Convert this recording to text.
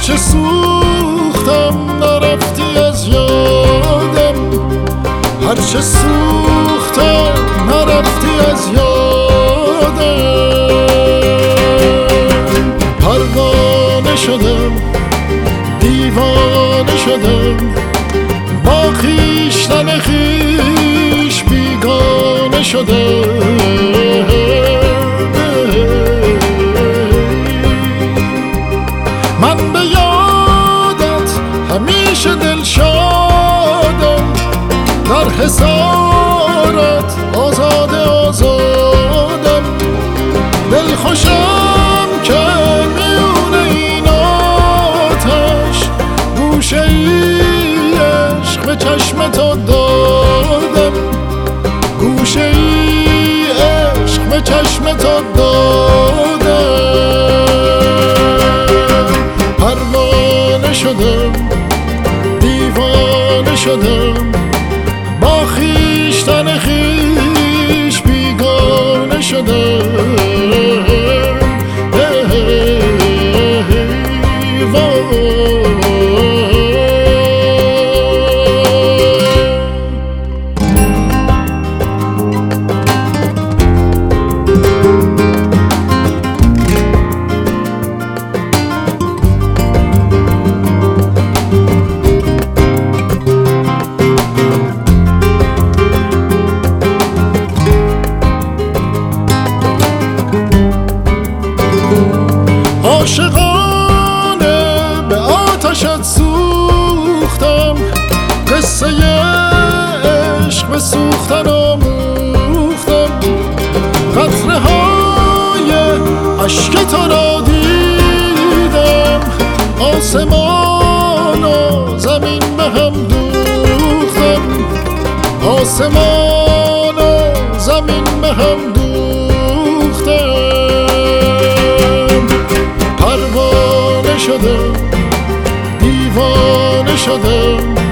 هرچه سوختم نرفتی از یادم، هرچه سوختم نرفتی از یادم. پروانه شدم، دیوانه شدم، با خویشتن خویش بیگانه شدم. من به یادت همیشه دلشادم، در حصارت آزاده آزادم. دل خوشم که میونه این آتش گوشه ای عشق به چشم تو دادم، گوشه ای عشق به چشم تو دادم. پروانه شدم، دیوانه شدم، با خویشتن خویش بیگانه شدم. عاشقانه به آتشت سوختم، قصه عشق به سوختن آموختم. قطره های اشک تو را دیدم، آسمان و زمین به هم دوختم، آسمان و زمین به هم دوختم. پروانه شدم، دیوانه شدم،